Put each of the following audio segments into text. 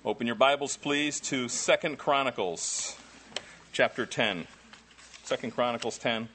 Open your Bibles, please, to 2 Chronicles, chapter 10. 2 Chronicles 10.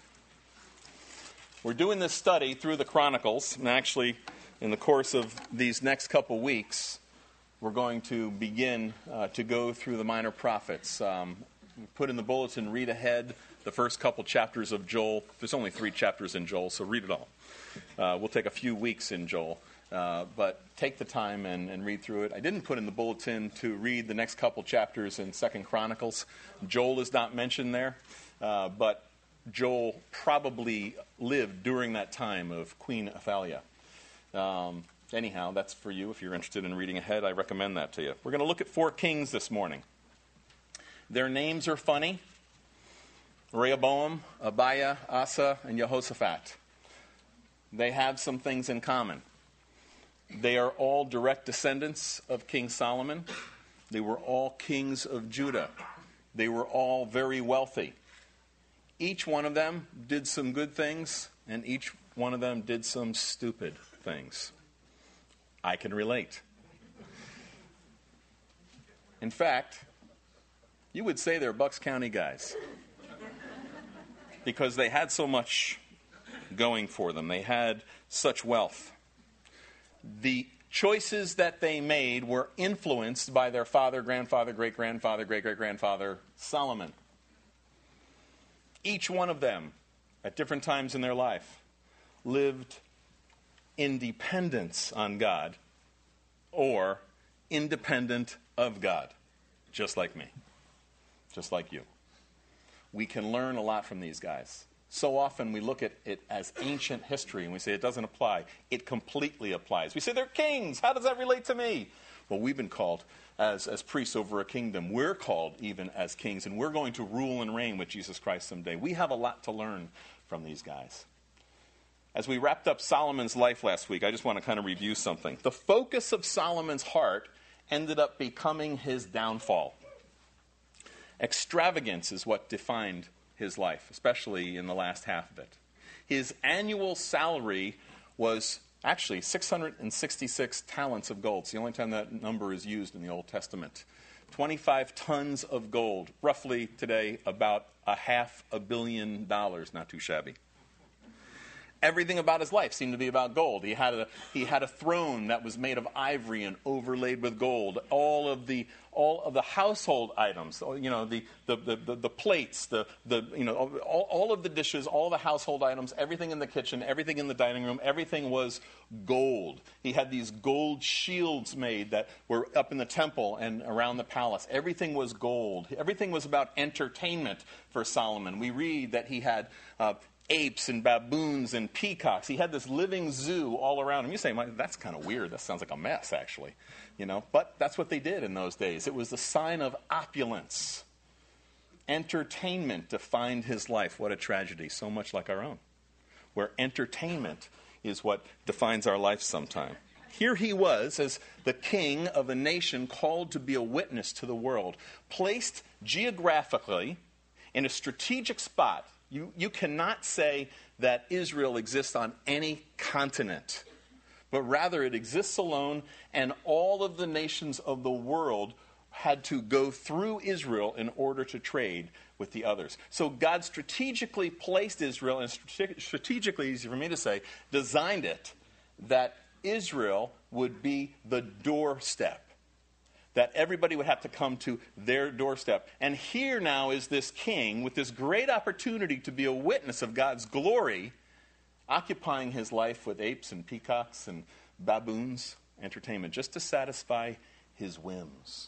We're doing this study through the Chronicles, and actually, in the course of these next couple weeks, we're going to begin to go through the minor prophets. Put in the bulletin, read ahead the first couple chapters of Joel. There's only 3 chapters in Joel, so read it all. We'll take a few weeks in Joel. But take the time and read through it. I didn't put in the bulletin to read the next couple chapters in 2 Chronicles. Joel is not mentioned there, but Joel probably lived during that time of Queen Athaliah. Anyhow, that's for you. If you're interested in reading ahead, I recommend that to you. We're going to look at 4 kings this morning. Their names are funny. Rehoboam, Abiah, Asa, and Jehoshaphat. They have some things in common. They are all direct descendants of King Solomon. They were all kings of Judah. They were all very wealthy. Each one of them did some good things, and each one of them did some stupid things. I can relate. In fact, you would say they're Bucks County guys because they had so much going for them. They had such wealth. The choices that they made were influenced by their father, grandfather, great-grandfather, great-great-grandfather, Solomon. Each one of them, at different times in their life, lived in dependence on God or independent of God, just like me, just like you. We can learn a lot from these guys. So often we look at it as ancient history and we say it doesn't apply. It completely applies. We say they're kings. How does that relate to me? Well, we've been called as priests over a kingdom. We're called even as kings, and we're going to rule and reign with Jesus Christ someday. We have a lot to learn from these guys. As we wrapped up Solomon's life last week, I just want to kind of review something. The focus of Solomon's heart ended up becoming his downfall. Extravagance is what defined his life, especially in the last half of it. His annual salary was actually 666 talents of gold. It's the only time that number is used in the Old Testament. 25 tons of gold, roughly today about $500 million, not too shabby. Everything about his life seemed to be about gold. He had a throne that was made of ivory and overlaid with gold. All of the household items, the plates, all of the dishes, all the household items, everything in the kitchen, everything in the dining room, everything was gold. He had these gold shields made that were up in the temple and around the palace. Everything was gold. Everything was about entertainment for Solomon. We read that he had apes and baboons and peacocks. He had this living zoo all around him. You say, that's kind of weird. That sounds like a mess, actually. But that's what they did in those days. It was the sign of opulence. Entertainment defined his life. What a tragedy, so much like our own, where entertainment is what defines our life sometime. Here he was as the king of a nation called to be a witness to the world, placed geographically in a strategic spot. You cannot say that Israel exists on any continent, but rather it exists alone, and all of the nations of the world had to go through Israel in order to trade with the others. So God strategically placed Israel, and strategically, easy for me to say, designed it that Israel would be the doorstep, that everybody would have to come to their doorstep. And here now is this king with this great opportunity to be a witness of God's glory, occupying his life with apes and peacocks and baboons, entertainment, just to satisfy his whims.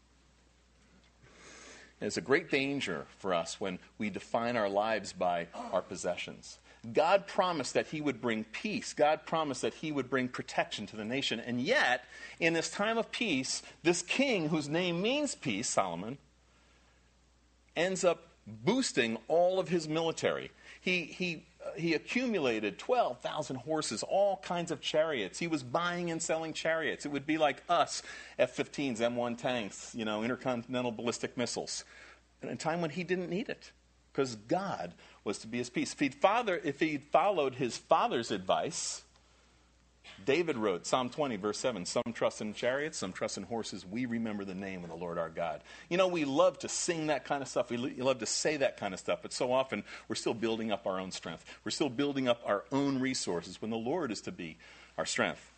It's a great danger for us when we define our lives by our possessions. God promised that he would bring peace. God promised that he would bring protection to the nation. And yet, in this time of peace, this king, whose name means peace, Solomon, ends up boosting all of his military. He accumulated 12,000 horses, all kinds of chariots. He was buying and selling chariots. It would be like us, F-15s, M1 tanks, intercontinental ballistic missiles, in a time when he didn't need it, because God was to be his peace. If he'd followed his father's advice, David wrote, Psalm 20, verse 7, some trust in chariots, some trust in horses. We remember the name of the Lord our God. You know, we love to sing that kind of stuff. We love to say that kind of stuff. But so often, we're still building up our own strength. We're still building up our own resources when the Lord is to be our strength.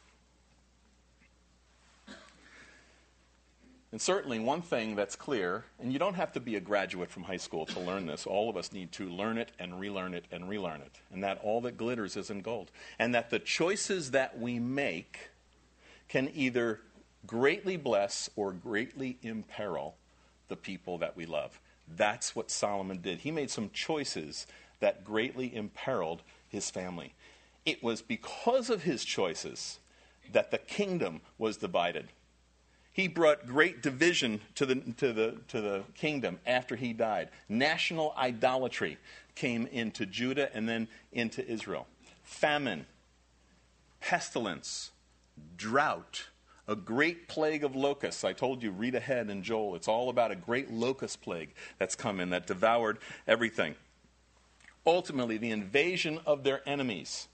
And certainly one thing that's clear, and you don't have to be a graduate from high school to learn this. All of us need to learn it and relearn it and relearn it. And that all that glitters isn't gold. And that the choices that we make can either greatly bless or greatly imperil the people that we love. That's what Solomon did. He made some choices that greatly imperiled his family. It was because of his choices that the kingdom was divided. He brought great division to the kingdom after he died. National idolatry came into Judah and then into Israel. Famine, pestilence, drought, a great plague of locusts. I told you, read ahead in Joel. It's all about a great locust plague that's come in that devoured everything. Ultimately, the invasion of their enemies.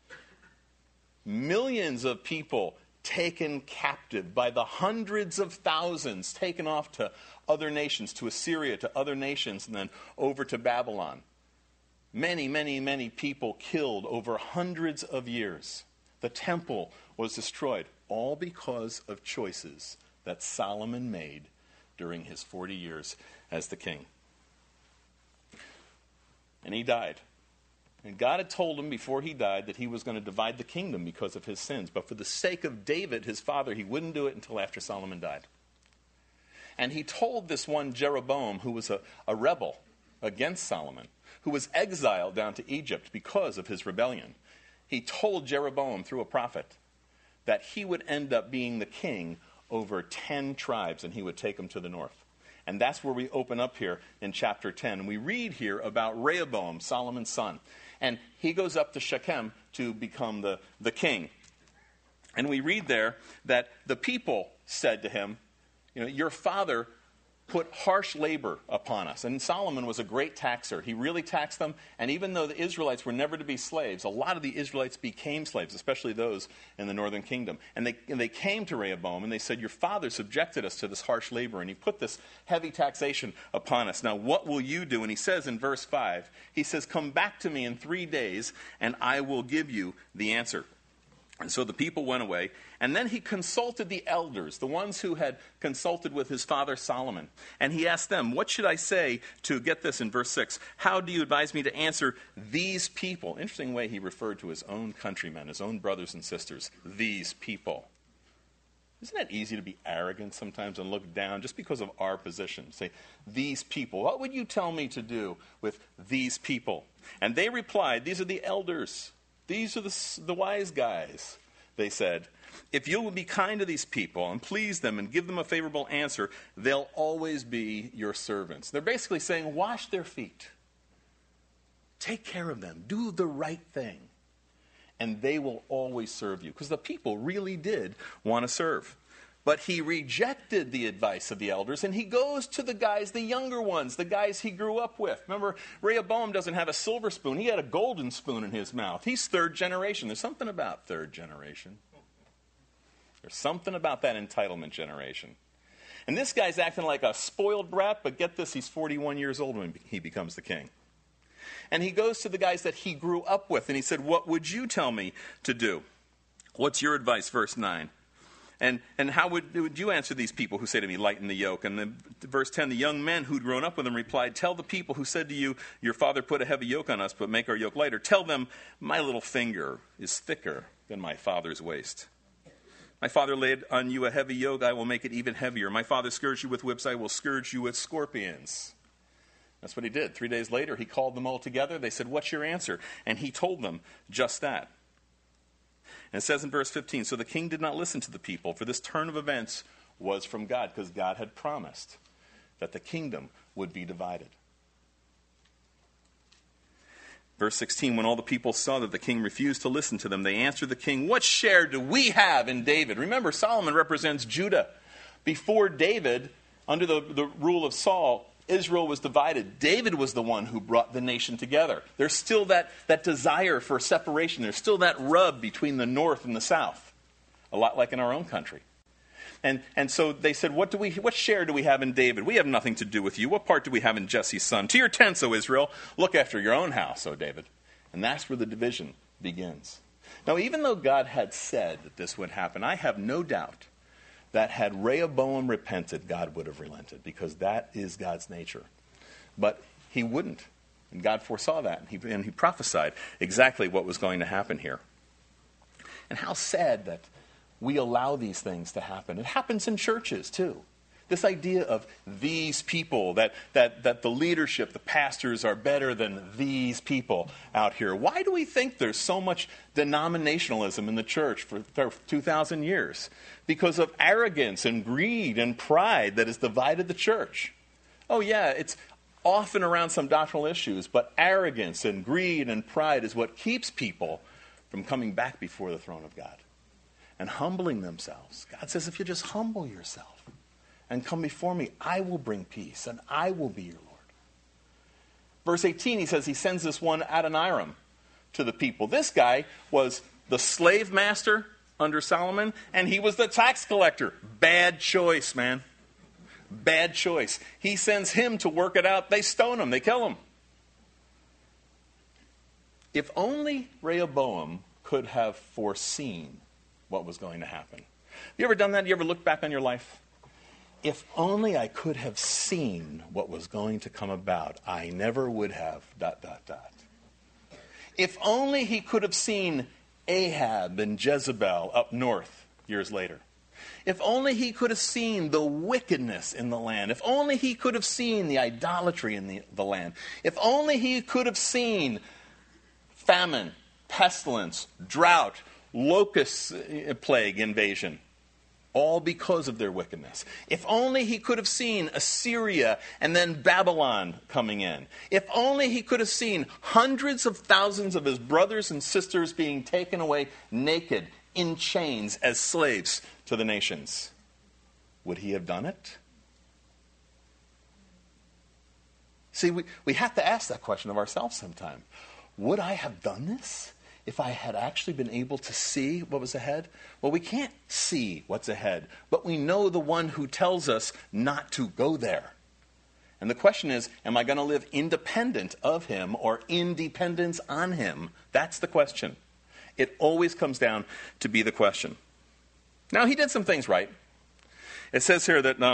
Millions of people taken captive, by the hundreds of thousands taken off to other nations, to Assyria, to other nations, and then over to Babylon. Many, many, many people killed over hundreds of years. The temple was destroyed, all because of choices that Solomon made during his 40 years as the king. And he died. And God had told him before he died that he was going to divide the kingdom because of his sins. But for the sake of David, his father, he wouldn't do it until after Solomon died. And he told this one Jeroboam, who was a rebel against Solomon, who was exiled down to Egypt because of his rebellion. He told Jeroboam through a prophet that he would end up being the king over 10 tribes and he would take them to the north. And that's where we open up here in chapter 10. And we read here about Rehoboam, Solomon's son. And he goes up to Shechem to become the king. And we read there that the people said to him, you know, your father put harsh labor upon us. And Solomon was a great taxer. He really taxed them. And even though the Israelites were never to be slaves, a lot of the Israelites became slaves, especially those in the northern kingdom. And they came to Rehoboam and they said, your father subjected us to this harsh labor and he put this heavy taxation upon us. Now what will you do? And he says in verse 5, he says, come back to me in 3 days and I will give you the answer. And so the people went away, and then he consulted the elders, the ones who had consulted with his father Solomon. And he asked them, what should I say to get this in verse 6? How do you advise me to answer these people? Interesting way he referred to his own countrymen, his own brothers and sisters, these people. Isn't that easy to be arrogant sometimes and look down just because of our position? Say, these people. What would you tell me to do with these people? And they replied, these are the elders. These are the wise guys, they said. If you will be kind to these people and please them and give them a favorable answer, they'll always be your servants. They're basically saying, wash their feet. Take care of them. Do the right thing. And they will always serve you. Because the people really did want to serve. But he rejected the advice of the elders, and he goes to the guys, the younger ones, the guys he grew up with. Remember, Rehoboam doesn't have a silver spoon. He had a golden spoon in his mouth. He's third generation. There's something about third generation. There's something about that entitlement generation. And this guy's acting like a spoiled brat, but get this, he's 41 years old when he becomes the king. And he goes to the guys that he grew up with, and he said, what would you tell me to do? What's your advice? Verse 9. And how would you answer these people who say to me, lighten the yoke? And then verse 10, the young men who'd grown up with him replied, tell the people who said to you, your father put a heavy yoke on us, but make our yoke lighter. Tell them, my little finger is thicker than my father's waist. My father laid on you a heavy yoke, I will make it even heavier. My father scourged you with whips, I will scourge you with scorpions. That's what he did. 3 days later, he called them all together. They said, what's your answer? And he told them just that. And it says in verse 15, so the king did not listen to the people, for this turn of events was from God, because God had promised that the kingdom would be divided. Verse 16, when all the people saw that the king refused to listen to them, they answered the king, what share do we have in David? Remember, Solomon represents Judah. Before David, under the rule of Saul, Israel was divided, David was the one who brought the nation together. There's still that desire for separation. There's still that rub between the north and the south, a lot like in our own country. And so they said, what share do we have in David? We have nothing to do with you. What part do we have in Jesse's son? To your tents, O Israel. Look after your own house, O David. And that's where the division begins. Now, even though God had said that this would happen, I have no doubt that had Rehoboam repented, God would have relented, because that is God's nature. But he wouldn't. And God foresaw that, and he prophesied exactly what was going to happen here. And how sad that we allow these things to happen. It happens in churches, too. This idea of these people, that the leadership, the pastors are better than these people out here. Why do we think there's so much denominationalism in the church for 2,000 years? Because of arrogance and greed and pride that has divided the church. Oh yeah, it's often around some doctrinal issues, but arrogance and greed and pride is what keeps people from coming back before the throne of God and humbling themselves. God says, if you just humble yourself and come before me, I will bring peace, and I will be your Lord. Verse 18, he says he sends this one Adoniram to the people. This guy was the slave master under Solomon, and he was the tax collector. Bad choice, man. Bad choice. He sends him to work it out. They stone him. They kill him. If only Rehoboam could have foreseen what was going to happen. You ever done that? You ever looked back on your life? If only I could have seen what was going to come about, I never would have ... If only he could have seen Ahab and Jezebel up north years later. If only he could have seen the wickedness in the land. If only he could have seen the idolatry in the land. If only he could have seen famine, pestilence, drought, locust plague invasion. All because of their wickedness. If only he could have seen Assyria and then Babylon coming in. If only he could have seen hundreds of thousands of his brothers and sisters being taken away naked, in chains, as slaves to the nations. Would he have done it? See, we have to ask that question of ourselves sometime. Would I have done this if I had actually been able to see what was ahead? Well, we can't see what's ahead, but we know the one who tells us not to go there. And the question is, am I going to live independent of him or in dependence on him? That's the question. It always comes down to be the question. Now, he did some things right. It says here that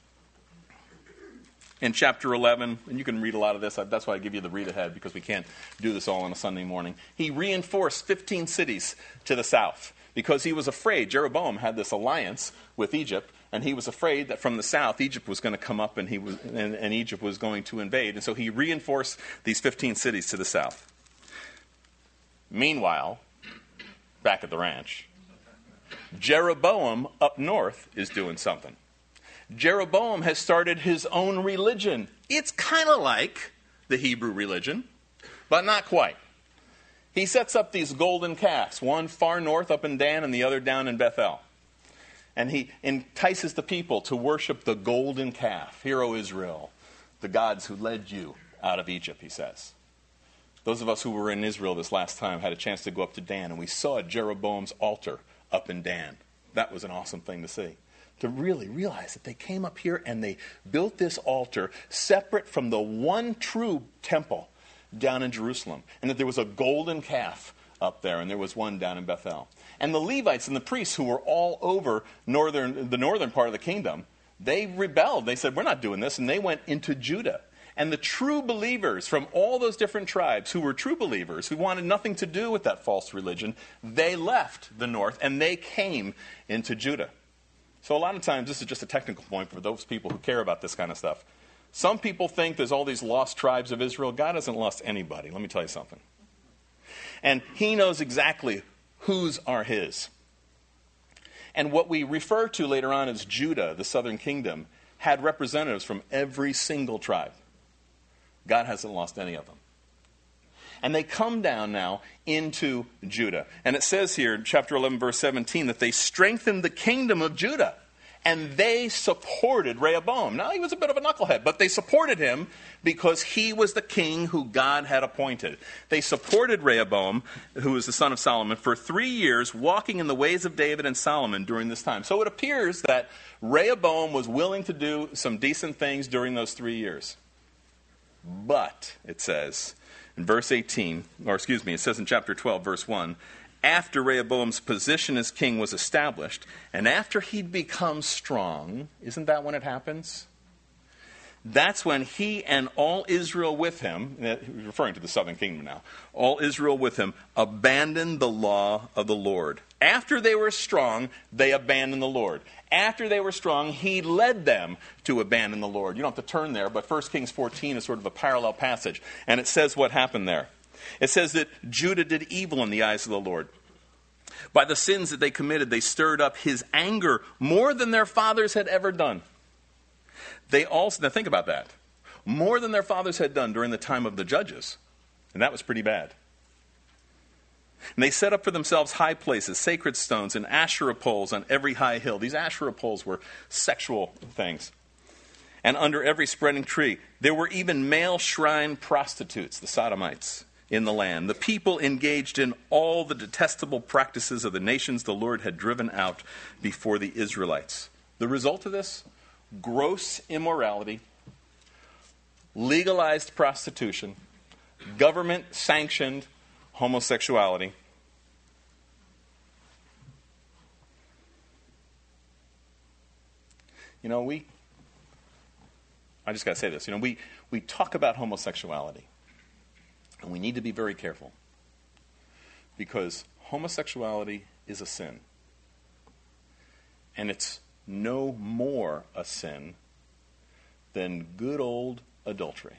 in chapter 11, and you can read a lot of this. That's why I give you the read ahead, because we can't do this all on a Sunday morning. He reinforced 15 cities to the south because he was afraid. Jeroboam had this alliance with Egypt, and he was afraid that from the south, Egypt was going to come up and Egypt was going to invade. And so he reinforced these 15 cities to the south. Meanwhile, back at the ranch, Jeroboam up north is doing something. Jeroboam has started his own religion. It's kind of like the Hebrew religion, but not quite. He sets up these golden calves, one far north up in Dan and the other down in Bethel. And he entices the people to worship the golden calf. Hear, O Israel, the gods who led you out of Egypt, he says. Those of us who were in Israel this last time had a chance to go up to Dan, and we saw Jeroboam's altar up in Dan. That was an awesome thing to see. To really realize that they came up here and they built this altar separate from the one true temple down in Jerusalem. And that there was a golden calf up there, and there was one down in Bethel. And the Levites and the priests, who were all over the northern part of the kingdom, they rebelled. They said, we're not doing this. And they went into Judah. And the true believers from all those different tribes who were true believers, who wanted nothing to do with that false religion, they left the north and they came into Judah. So a lot of times, this is just a technical point for those people who care about this kind of stuff. Some people think there's all these lost tribes of Israel. God hasn't lost anybody. Let me tell you something. And he knows exactly whose are his. And what we refer to later on as Judah, the southern kingdom, had representatives from every single tribe. God hasn't lost any of them. And they come down now into Judah. And it says here in chapter 11, verse 17, that they strengthened the kingdom of Judah. And they supported Rehoboam. Now, he was a bit of a knucklehead, but they supported him because he was the king who God had appointed. They supported Rehoboam, who was the son of Solomon, for 3 years, walking in the ways of David and Solomon during this time. So it appears that Rehoboam was willing to do some decent things during those 3 years. But, it says in verse 18, it says in chapter 12, verse 1, after Rehoboam's position as king was established, and after he'd become strong, isn't that when it happens? That's when he and all Israel with him, referring to the southern kingdom now, all Israel with him abandoned the law of the Lord. After they were strong, they abandoned the Lord. After they were strong, he led them to abandon the Lord. You don't have to turn there, but 1 Kings 14 is sort of a parallel passage. And it says what happened there. It says that Judah did evil in the eyes of the Lord. By the sins that they committed, they stirred up his anger more than their fathers had ever done. They also, now think about that, more than their fathers had done during the time of the judges. And that was pretty bad. And they set up for themselves high places, sacred stones, and Asherah poles on every high hill. These Asherah poles were sexual things. And under every spreading tree, there were even male shrine prostitutes, the Sodomites, in the land. The people engaged in all the detestable practices of the nations the Lord had driven out before the Israelites. The result of this? Gross immorality, legalized prostitution, government-sanctioned homosexuality. I just got to say this. We talk about homosexuality, and we need to be very careful, because homosexuality is a sin. And it's no more a sin than good old adultery.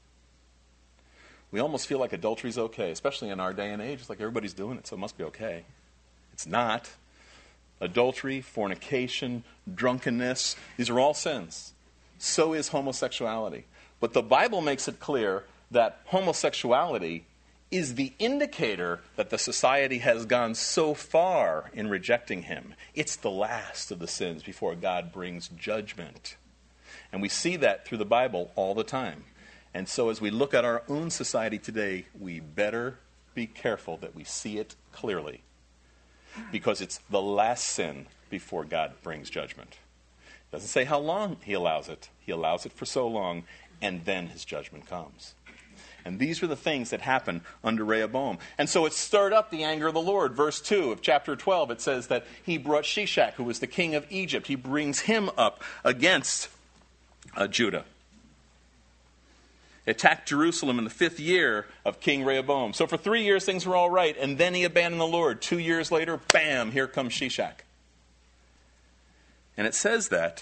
We almost feel like adultery is okay, especially in our day and age. It's like everybody's doing it, so it must be okay. It's not. Adultery, fornication, drunkenness, these are all sins. So is homosexuality. But the Bible makes it clear that homosexuality is the indicator that the society has gone so far in rejecting him. It's the last of the sins before God brings judgment. And we see that through the Bible all the time. And so as we look at our own society today, we better be careful that we see it clearly, because it's the last sin before God brings judgment. It doesn't say how long he allows it. He allows it for so long, and then his judgment comes. And these are the things that happen under Rehoboam. And so it stirred up the anger of the Lord. Verse 2 of chapter 12, it says that he brought Shishak, who was the king of Egypt. He brings him up against Judah. Attacked Jerusalem in the 5th year of King Rehoboam. So for 3 years things were all right, and then he abandoned the Lord. 2 years later, bam, here comes Shishak. And it says that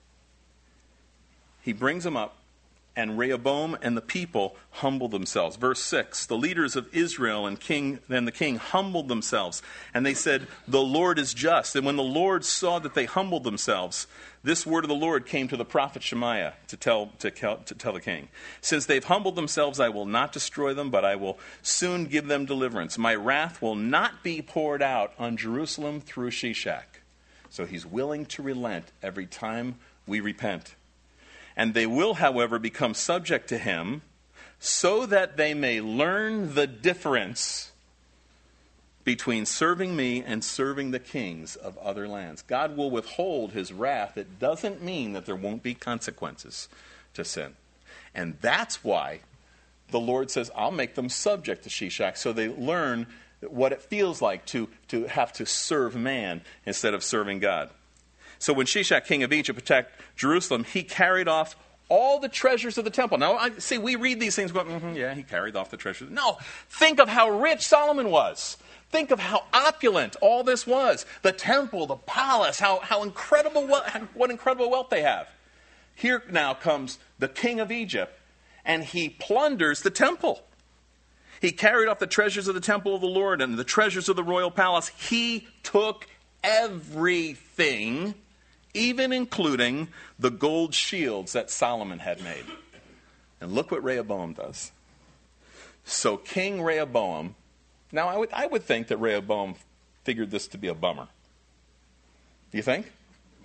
he brings him up, and Rehoboam and the people humbled themselves. Verse 6, the leaders of Israel and the king humbled themselves. And they said, the Lord is just. And when the Lord saw that they humbled themselves, this word of the Lord came to the prophet Shemaiah to tell the king. Since they've humbled themselves, I will not destroy them, but I will soon give them deliverance. My wrath will not be poured out on Jerusalem through Shishak. So he's willing to relent every time we repent. And they will, however, become subject to him, so that they may learn the difference between serving me and serving the kings of other lands. God will withhold his wrath. It doesn't mean that there won't be consequences to sin. And that's why the Lord says, I'll make them subject to Shishak, so they learn what it feels like to have to serve man instead of serving God. So when Shishak, king of Egypt, attacked Jerusalem, he carried off all the treasures of the temple. Now, we read these things going, yeah, he carried off the treasures. No, think of how rich Solomon was. Think of how opulent all this was. The temple, the palace, how incredible, what incredible wealth they have. Here now comes the king of Egypt, and he plunders the temple. He carried off the treasures of the temple of the Lord and the treasures of the royal palace. He took everything, even including the gold shields that Solomon had made. And look what Rehoboam does. So King Rehoboam, now I would think that Rehoboam figured this to be a bummer. Do you think?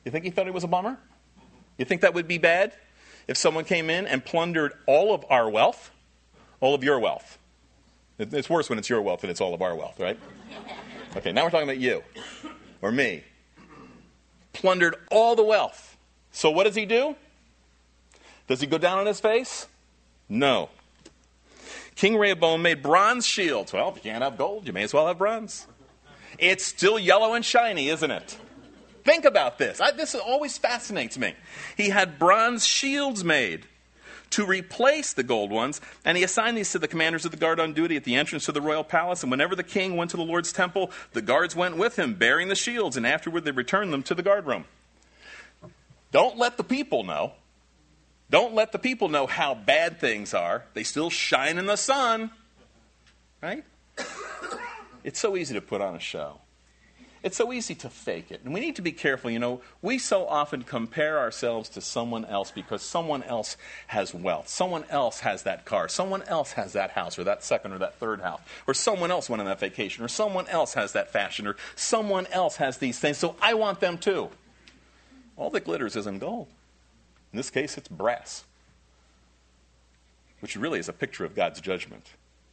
You think he thought it was a bummer? You think that would be bad if someone came in and plundered all of our wealth, all of your wealth? It's worse when it's your wealth and it's all of our wealth, right? Okay, now we're talking about you or me. Plundered all the wealth. So what does he do? Does he go down on his face? No. King Rehoboam made bronze shields. Well, if you can't have gold, you may as well have bronze. It's still yellow and shiny, isn't it? Think about this. This always fascinates me. He had bronze shields made to replace the gold ones, and he assigned these to the commanders of the guard on duty at the entrance to the royal palace. And whenever the king went to the Lord's temple, the guards went with him, bearing the shields, and afterward they returned them to the guard room. Don't let the people know. Don't let the people know how bad things are. They still shine in the sun, right? It's so easy to put on a show. It's so easy to fake it. And we need to be careful. You know, we so often compare ourselves to someone else because someone else has wealth. Someone else has that car. Someone else has that house or that second or that third house. Or someone else went on that vacation. Or someone else has that fashion. Or someone else has these things. So I want them too. All that glitters isn't gold. In this case, it's brass. Which really is a picture of God's judgment.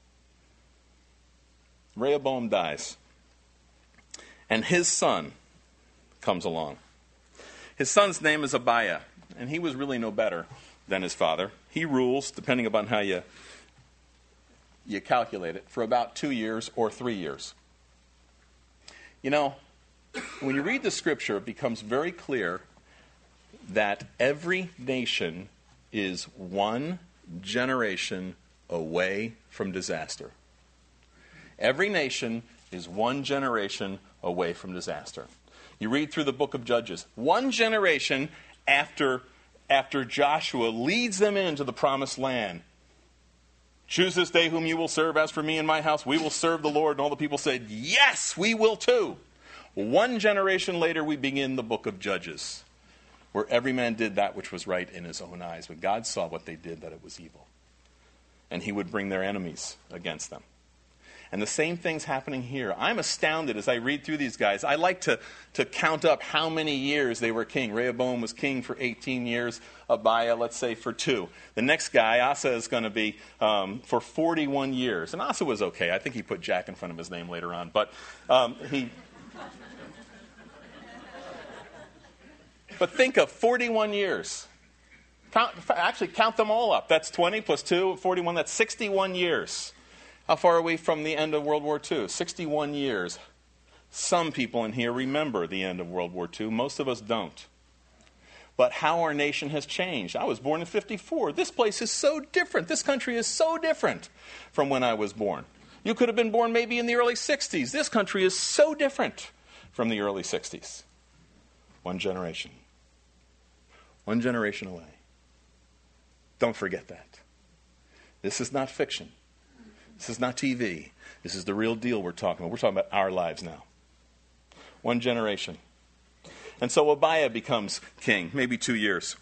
Rehoboam dies. And his son comes along. His son's name is Abiah, and he was really no better than his father. He rules, depending upon how you calculate it, for about 2 years or 3 years. You know, when you read the scripture, it becomes very clear that every nation is one generation away from disaster. Every nation is one generation away from disaster. You read through the book of Judges. One generation after Joshua leads them into the promised land. Choose this day whom you will serve. As for me and my house, we will serve the Lord. And all the people said, yes, we will too. One generation later, we begin the book of Judges, where every man did that which was right in his own eyes. But God saw what they did, that it was evil. And he would bring their enemies against them. And the same thing's happening here. I'm astounded as I read through these guys. I like to count up how many years they were king. Rehoboam was king for 18 years. Abiah, let's say, for 2. The next guy, Asa, is going to be for 41 years. And Asa was okay. I think he put Jack in front of his name later on. But But think of 41 years. Count them all up. That's 20 plus 2, 41. That's 61 years. How far are we from the end of World War II? 61 years. Some people in here remember the end of World War II. Most of us don't. But how our nation has changed. I was born in 54. This place is so different. This country is so different from when I was born. You could have been born maybe in the early 60s. This country is so different from the early 60s. One generation. One generation away. Don't forget that. This is not fiction. This is not TV. This is the real deal we're talking about. We're talking about our lives now. One generation. And so Abiah becomes king, maybe 2 years.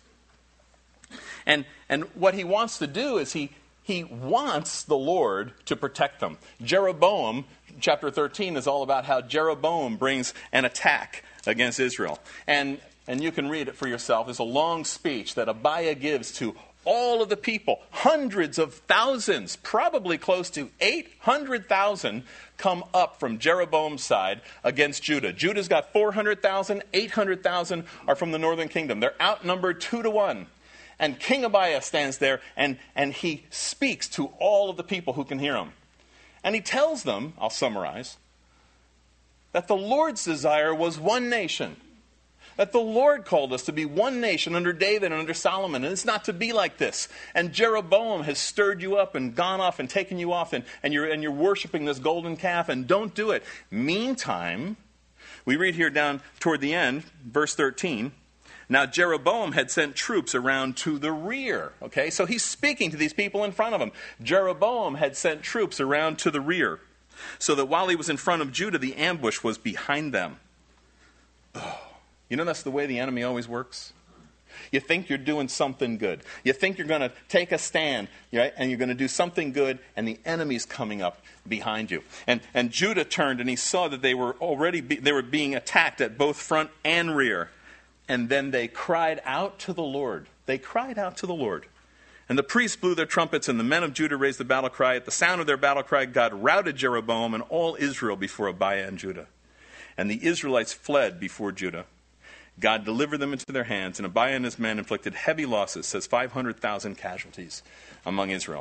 And what he wants to do is he wants the Lord to protect them. Jeroboam, chapter 13, is all about how Jeroboam brings an attack against Israel. And you can read it for yourself. It's a long speech that Abiah gives to all of the people. Hundreds of thousands, probably close to 800,000, come up from Jeroboam's side against Judah. Judah's got 400,000, 800,000 are from the northern kingdom. They're outnumbered 2-1. And King Abiah stands there and he speaks to all of the people who can hear him. And he tells them, I'll summarize, that the Lord's desire was one nation. That the Lord called us to be one nation under David and under Solomon. And it's not to be like this. And Jeroboam has stirred you up and gone off and taken you off. And you're worshiping this golden calf. And don't do it. Meantime, we read here down toward the end, verse 13. Now Jeroboam had sent troops around to the rear. Okay, so he's speaking to these people in front of him. Jeroboam had sent troops around to the rear. So that while he was in front of Judah, the ambush was behind them. Oh. You know that's the way the enemy always works? You think you're doing something good. You think you're going to take a stand, right? And you're going to do something good, and the enemy's coming up behind you. And Judah turned, and he saw that they were being attacked at both front and rear. And then they cried out to the Lord. They cried out to the Lord. And the priests blew their trumpets, and the men of Judah raised the battle cry. At the sound of their battle cry, God routed Jeroboam and all Israel before Abiah and Judah. And the Israelites fled before Judah. God delivered them into their hands, and Abiah and his men inflicted heavy losses, says 500,000 casualties among Israel.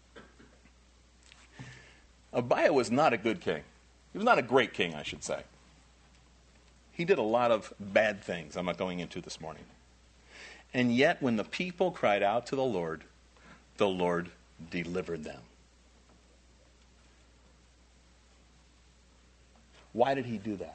Abiah was not a good king. He was not a great king, I should say. He did a lot of bad things I'm not going into this morning. And yet, when the people cried out to the Lord delivered them. Why did he do that?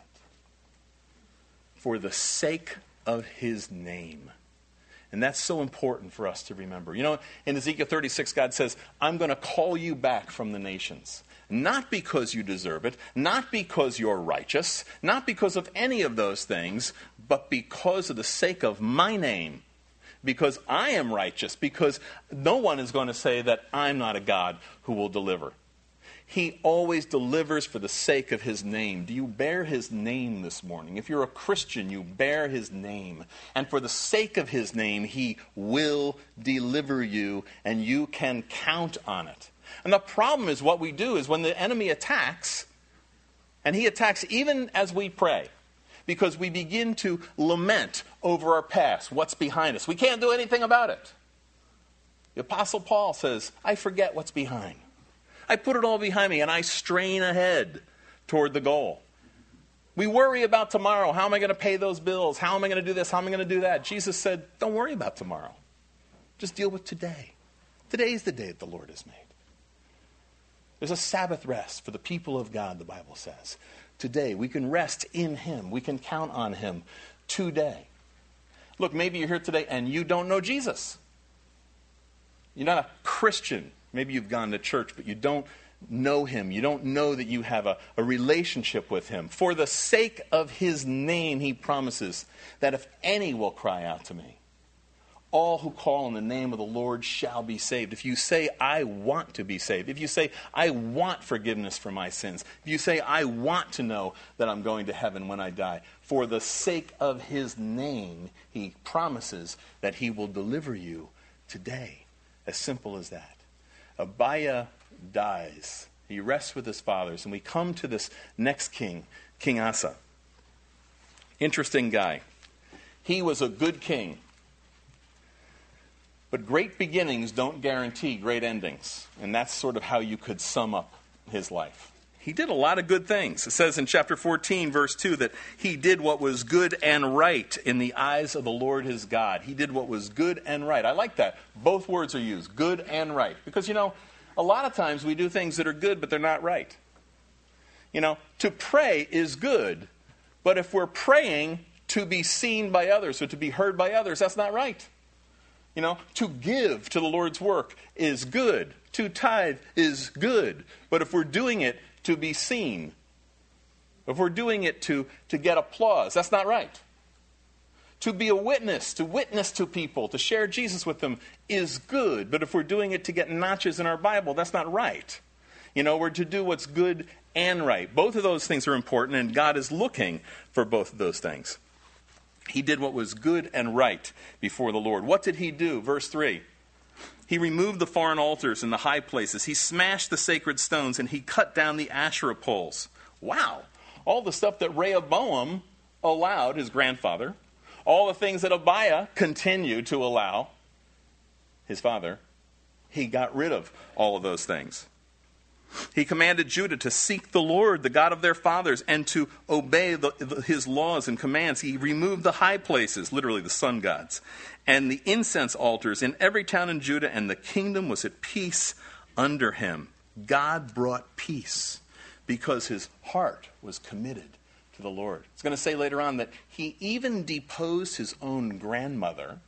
For the sake of his name. And that's so important for us to remember. You know, in Ezekiel 36, God says, I'm going to call you back from the nations. Not because you deserve it, not because you're righteous, not because of any of those things, but because of the sake of my name. Because I am righteous, because no one is going to say that I'm not a God who will deliver. He always delivers for the sake of his name. Do you bear his name this morning? If you're a Christian, you bear his name. And for the sake of his name, he will deliver you, and you can count on it. And the problem is what we do is when the enemy attacks, and he attacks even as we pray, because we begin to lament over our past, what's behind us. We can't do anything about it. The Apostle Paul says, I forget what's behind. I put it all behind me and I strain ahead toward the goal. We worry about tomorrow. How am I going to pay those bills? How am I going to do this? How am I going to do that? Jesus said, don't worry about tomorrow. Just deal with today. Today is the day that the Lord has made. There's a Sabbath rest for the people of God, the Bible says. Today, we can rest in him. We can count on him today. Look, maybe you're here today and you don't know Jesus. You're not a Christian. Maybe you've gone to church, but you don't know him. You don't know that you have a relationship with him. For the sake of his name, he promises that if any will cry out to me, all who call on the name of the Lord shall be saved. If you say, I want to be saved. If you say, I want forgiveness for my sins. If you say, I want to know that I'm going to heaven when I die. For the sake of his name, he promises that he will deliver you today. As simple as that. Abiah dies. He rests with his fathers. And we come to this next king, King Asa. Interesting guy. He was a good king. But great beginnings don't guarantee great endings. And that's sort of how you could sum up his life. He did a lot of good things. It says in chapter 14, verse 2, that he did what was good and right in the eyes of the Lord his God. He did what was good and right. I like that. Both words are used, good and right. Because, you know, a lot of times we do things that are good, but they're not right. You know, to pray is good. But if we're praying to be seen by others or to be heard by others, that's not right. You know, to give to the Lord's work is good. To tithe is good. But if we're doing it to be seen, if we're doing it to get applause, that's not right. To be a witness, to witness to people, to share Jesus with them is good. But if we're doing it to get notches in our Bible, that's not right. You know, we're to do what's good and right. Both of those things are important, and God is looking for both of those things. He did what was good and right before the Lord. What did he do? Verse 3. He removed the foreign altars and the high places. He smashed the sacred stones, and he cut down the Asherah poles. Wow. All the stuff that Rehoboam allowed, his grandfather, all the things that Abiah continued to allow, his father, he got rid of all of those things. He commanded Judah to seek the Lord, the God of their fathers, and to obey his laws and commands. He removed the high places, literally the sun gods, and the incense altars in every town in Judah, and the kingdom was at peace under him. God brought peace because his heart was committed to the Lord. It's going to say later on that he even deposed his own grandmother,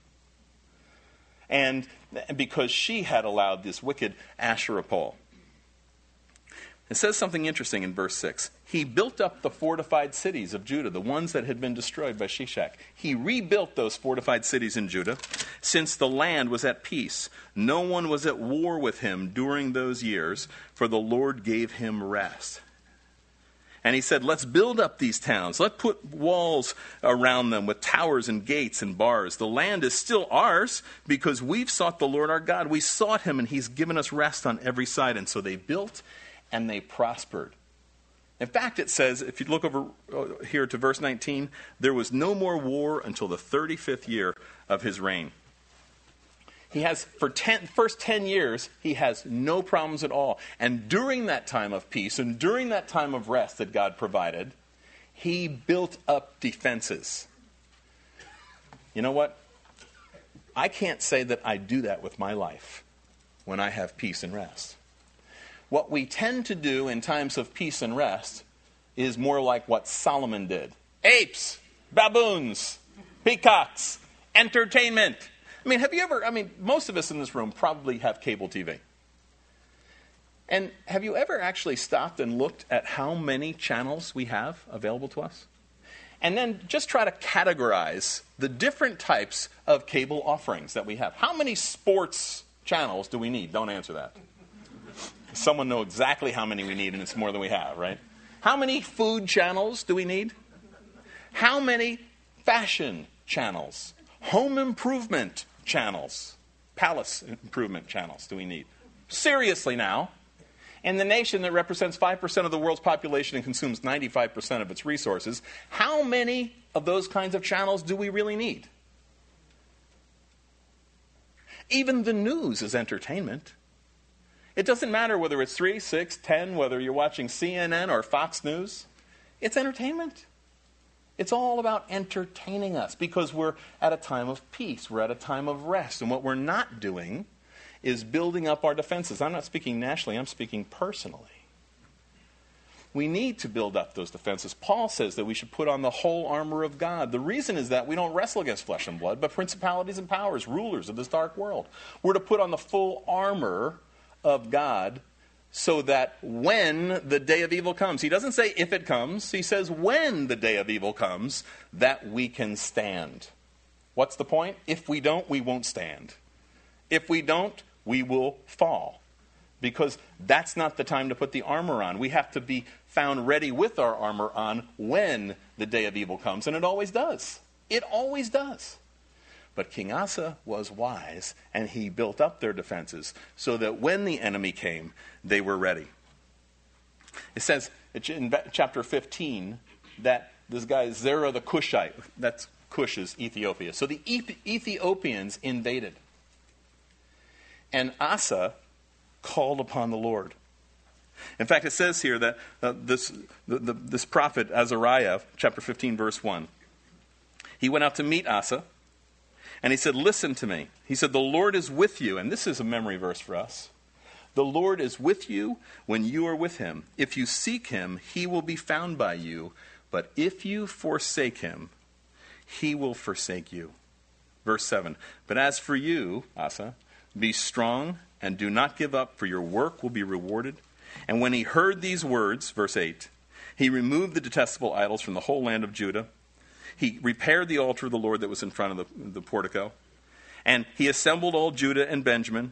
and because she had allowed this wicked Asherah pole. It says something interesting in verse 6. He built up the fortified cities of Judah, the ones that had been destroyed by Shishak. He rebuilt those fortified cities in Judah since the land was at peace. No one was at war with him during those years, for the Lord gave him rest. And he said, let's build up these towns. Let's put walls around them with towers and gates and bars. The land is still ours because we've sought the Lord our God. We sought him, and he's given us rest on every side. And so they built and they prospered. In fact, it says, if you look over here to verse 19, there was no more war until the 35th year of his reign. He has, for first 10 years, he has no problems at all. And during that time of peace and during that time of rest that God provided, he built up defenses. You know what? I can't say that I do that with my life when I have peace and rest. What we tend to do in times of peace and rest is more like what Solomon did. Apes, baboons, peacocks, entertainment. Most of us in this room probably have cable TV. And have you ever actually stopped and looked at how many channels we have available to us? And then just try to categorize the different types of cable offerings that we have. How many sports channels do we need? Don't answer that. Someone know exactly how many we need, and it's more than we have, right? How many food channels do we need? How many fashion channels? Home improvement channels? Palace improvement channels do we need? Seriously now. In the nation that represents 5% of the world's population and consumes 95% of its resources, how many of those kinds of channels do we really need? Even the news is entertainment. It doesn't matter whether it's 3, 6, 10, whether you're watching CNN or Fox News. It's entertainment. It's all about entertaining us because we're at a time of peace. We're at a time of rest. And what we're not doing is building up our defenses. I'm not speaking nationally. I'm speaking personally. We need to build up those defenses. Paul says that we should put on the whole armor of God. The reason is that we don't wrestle against flesh and blood, but principalities and powers, rulers of this dark world. We're to put on the full armor of God so that when the day of evil comes, he doesn't say if it comes, he says when the day of evil comes, that we can stand. What's the point? If we don't, we won't stand. If we don't, we will fall. Because that's not the time to put the armor on. We have to be found ready with our armor on when the day of evil comes. And it always does. It always does. But King Asa was wise, and he built up their defenses so that when the enemy came, they were ready. It says in chapter 15 that this guy Zerah the Cushite, that's Cush is Ethiopia. So the Ethiopians invaded. And Asa called upon the Lord. In fact, it says here that this prophet Azariah, chapter 15, verse 1, he went out to meet Asa, and he said, listen to me. He said, the Lord is with you. And this is a memory verse for us. The Lord is with you when you are with him. If you seek him, he will be found by you. But if you forsake him, he will forsake you. Verse 7, but as for you, Asa, be strong and do not give up, for your work will be rewarded. And when he heard these words, verse 8, he removed the detestable idols from the whole land of Judah. He repaired the altar of the Lord that was in front of the portico. And he assembled all Judah and Benjamin.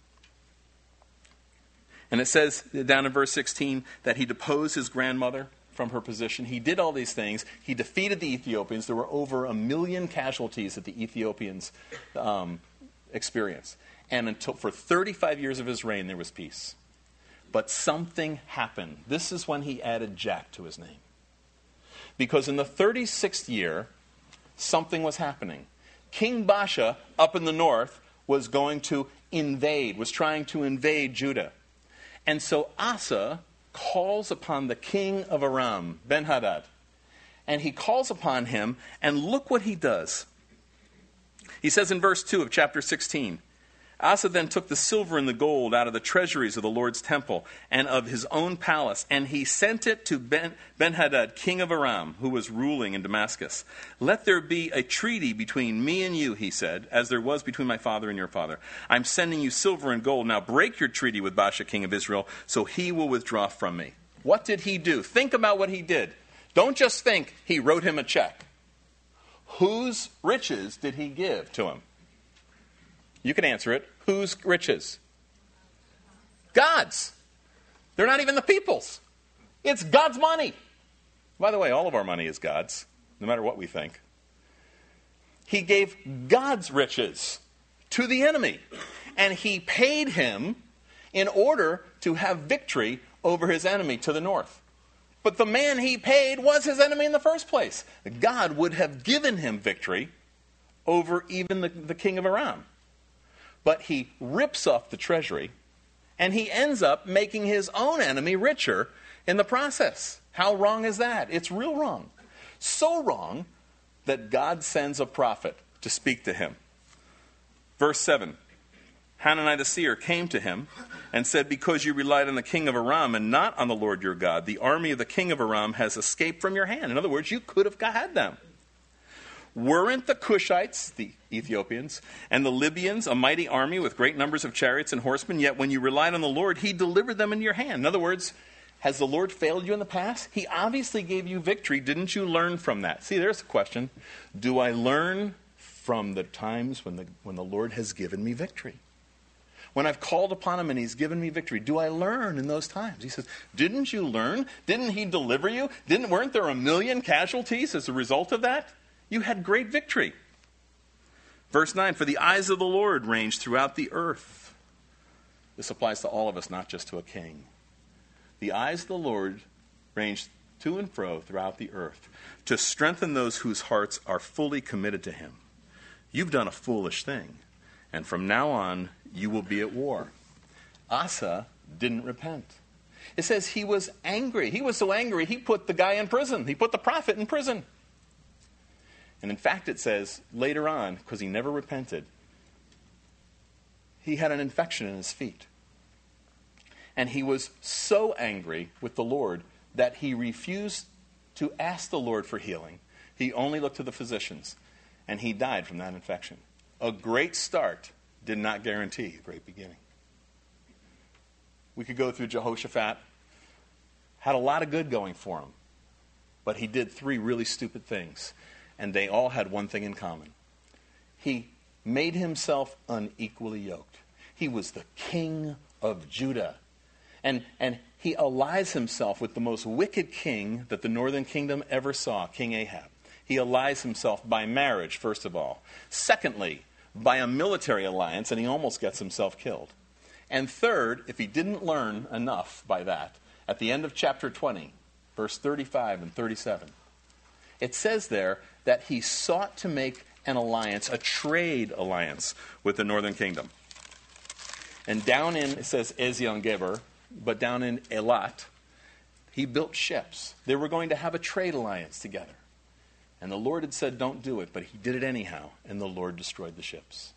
And it says down in verse 16 that he deposed his grandmother from her position. He did all these things. He defeated the Ethiopians. There were over 1 million casualties that the Ethiopians experienced. And for 35 years of his reign, there was peace. But something happened. This is when he added Jack to his name. Because in the 36th year, something was happening. King Baasha, up in the north, was going to invade, was trying to invade Judah. And so Asa calls upon the king of Aram, Ben-Hadad. And he calls upon him, and look what he does. He says in verse 2 of chapter 16, Asa then took the silver and the gold out of the treasuries of the Lord's temple and of his own palace, and he sent it to Ben-Hadad, king of Aram, who was ruling in Damascus. Let there be a treaty between me and you, he said, as there was between my father and your father. I'm sending you silver and gold. Now break your treaty with Baasha, king of Israel, so he will withdraw from me. What did he do? Think about what he did. Don't just think he wrote him a check. Whose riches did he give to him? You can answer it. Whose riches? God's. They're not even the people's. It's God's money. By the way, all of our money is God's, no matter what we think. He gave God's riches to the enemy, and he paid him in order to have victory over his enemy to the north. But the man he paid was his enemy in the first place. God would have given him victory over even the king of Aram. But he rips off the treasury, and he ends up making his own enemy richer in the process. How wrong is that? It's real wrong. So wrong that God sends a prophet to speak to him. Verse 7, Hanani the seer came to him and said, because you relied on the king of Aram and not on the Lord your God, the army of the king of Aram has escaped from your hand. In other words, you could have had them. Weren't the Cushites, the Ethiopians, and the Libyans a mighty army with great numbers of chariots and horsemen? Yet when you relied on the Lord, he delivered them into your hand. In other words, has the Lord failed you in the past? He obviously gave you victory. Didn't you learn from that? See, there's the question. Do I learn from the times when the Lord has given me victory? When I've called upon him and he's given me victory, do I learn in those times? He says, didn't you learn? Didn't he deliver you? Weren't there 1 million casualties as a result of that? You had great victory. Verse 9, for the eyes of the Lord range throughout the earth. This applies to all of us, not just to a king. The eyes of the Lord range to and fro throughout the earth to strengthen those whose hearts are fully committed to him. You've done a foolish thing, and from now on you will be at war. Asa didn't repent. It says he was angry. He was so angry he put the guy in prison. He put the prophet in prison. And in fact it says later on, because he never repented, he had an infection in his feet. And he was so angry with the Lord that he refused to ask the Lord for healing. He only looked to the physicians. And he died from that infection. A great start did not guarantee a great beginning. We could go through Jehoshaphat. Had a lot of good going for him. But he did 3 really stupid things. And they all had one thing in common. He made himself unequally yoked. He was the king of Judah. And he allies himself with the most wicked king that the northern kingdom ever saw, King Ahab. He allies himself by marriage, first of all. Secondly, by a military alliance, and he almost gets himself killed. And third, if he didn't learn enough by that, at the end of chapter 20, verse 35 and 37, it says there that he sought to make an alliance, a trade alliance, with the northern kingdom. And down in, it says Ezion-Geber, but down in Elat, he built ships. They were going to have a trade alliance together. And the Lord had said, don't do it, but he did it anyhow, and the Lord destroyed the ships.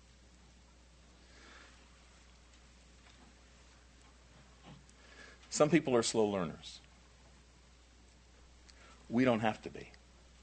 Some people are slow learners. We don't have to be.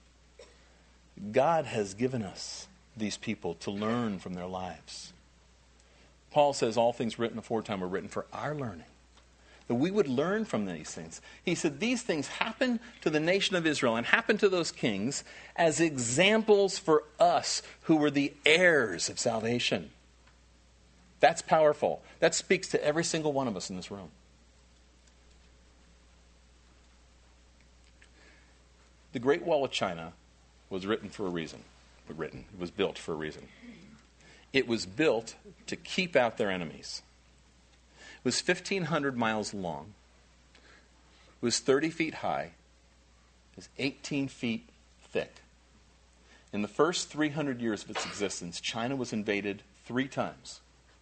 God has given us these people to learn from their lives. Paul says all things written aforetime were written for our learning, that we would learn from these things. He said these things happened to the nation of Israel and happened to those kings as examples for us who were the heirs of salvation. That's powerful. That speaks to every single one of us in this room. The Great Wall of China was written for a reason. It was built for a reason. It was built to keep out their enemies. It was 1,500 miles long. It was 30 feet high. It was 18 feet thick. In the first 300 years of its existence, China was invaded 3 times.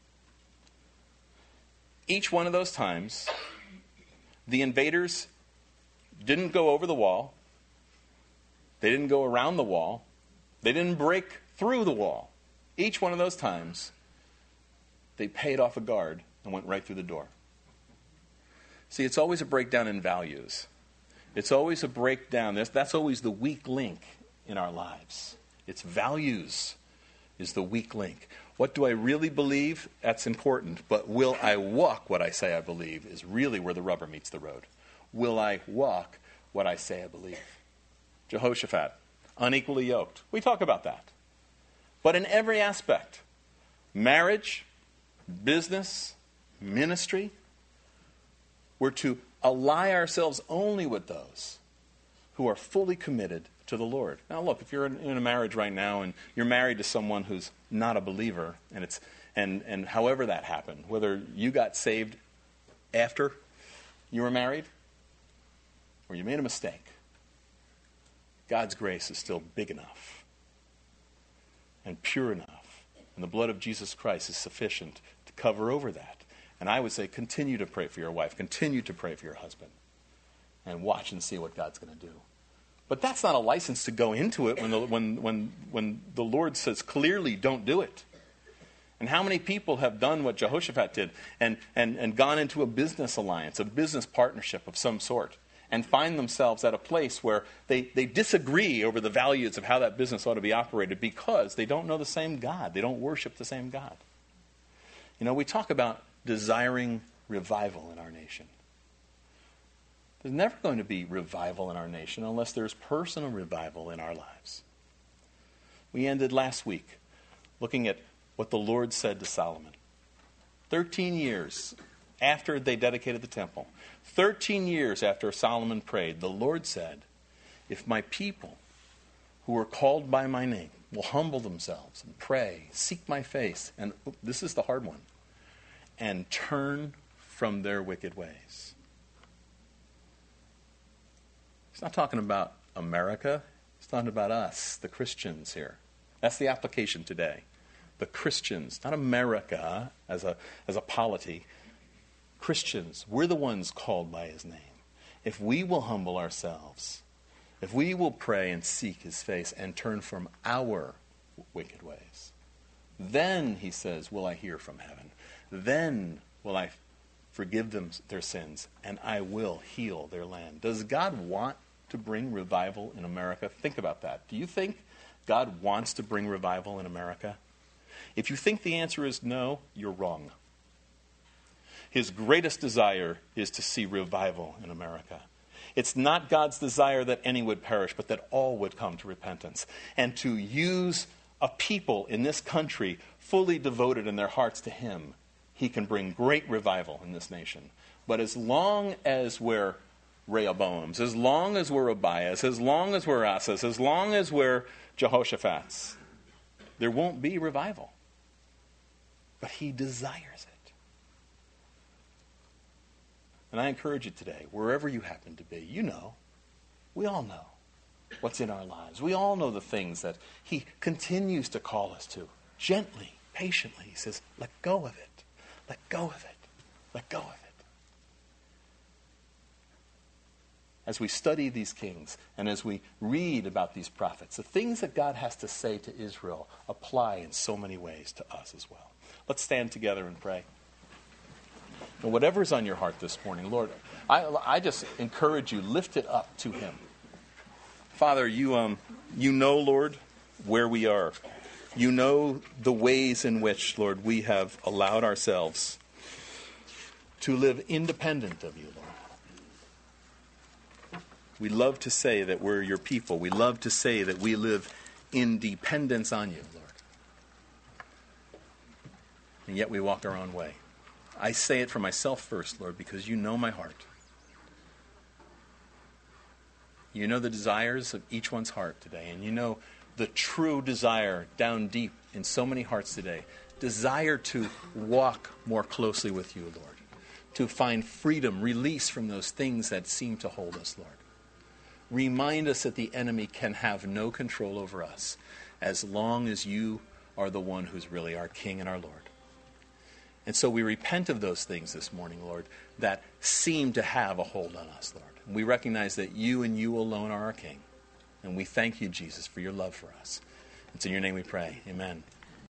Each one of those times, the invaders didn't go over the wall. They didn't go around the wall. They didn't break through the wall. Each one of those times, they paid off a guard and went right through the door. See, it's always a breakdown in values. It's always a breakdown. That's always the weak link in our lives. It's values is the weak link. What do I really believe? That's important. But will I walk what I say I believe is really where the rubber meets the road. Will I walk what I say I believe? Jehoshaphat, unequally yoked. We talk about that. But in every aspect, marriage, business, ministry, we're to ally ourselves only with those who are fully committed to the Lord. Now look, if you're in a marriage right now and you're married to someone who's not a believer, and however that happened, whether you got saved after you were married or you made a mistake, God's grace is still big enough and pure enough, and the blood of Jesus Christ is sufficient to cover over that. And I would say continue to pray for your wife, continue to pray for your husband, and watch and see what God's going to do. But that's not a license to go into it when the Lord says clearly don't do it. And how many people have done what Jehoshaphat did and gone into a business alliance, a business partnership of some sort, and find themselves at a place where they disagree over the values of how that business ought to be operated because they don't know the same God. They don't worship the same God. You know, we talk about desiring revival in our nation. There's never going to be revival in our nation unless there's personal revival in our lives. We ended last week looking at what the Lord said to Solomon. 13 years after they dedicated the temple, 13 years after Solomon prayed, the Lord said, if my people who are called by my name will humble themselves and pray, seek my face, and this is the hard one, and turn from their wicked ways. He's not talking about America. He's talking about us, the Christians here. That's the application today. The Christians, not America as a polity. Christians, we're the ones called by his name. If we will humble ourselves, if we will pray and seek his face and turn from our wicked ways, then, he says, will I hear from heaven. Then will I forgive them their sins, and I will heal their land. Does God want to bring revival in America? Think about that. Do you think God wants to bring revival in America? If you think the answer is no, you're wrong. His greatest desire is to see revival in America. It's not God's desire that any would perish, but that all would come to repentance. And to use a people in this country fully devoted in their hearts to him, he can bring great revival in this nation. But as long as we're Rehoboams, as long as we're Abias, as long as we're Asas, as long as we're Jehoshaphat's, there won't be revival. But he desires it. And I encourage you today, wherever you happen to be, you know, we all know what's in our lives. We all know the things that he continues to call us to. Gently, patiently, he says, let go of it. Let go of it. Let go of it. As we study these kings and as we read about these prophets, the things that God has to say to Israel apply in so many ways to us as well. Let's stand together and pray. And whatever's on your heart this morning, Lord, I just encourage you, lift it up to him. Father, you know, Lord, where we are. You know the ways in which, Lord, we have allowed ourselves to live independent of you, Lord. We love to say that we're your people. We love to say that we live in dependence on you, Lord. And yet we walk our own way. I say it for myself first, Lord, because you know my heart. You know the desires of each one's heart today, and you know the true desire down deep in so many hearts today. Desire to walk more closely with you, Lord. To find freedom, release from those things that seem to hold us, Lord. Remind us that the enemy can have no control over us as long as you are the one who's really our King and our Lord. And so we repent of those things this morning, Lord, that seem to have a hold on us, Lord. And we recognize that you and you alone are our King. And we thank you, Jesus, for your love for us. It's in your name we pray. Amen.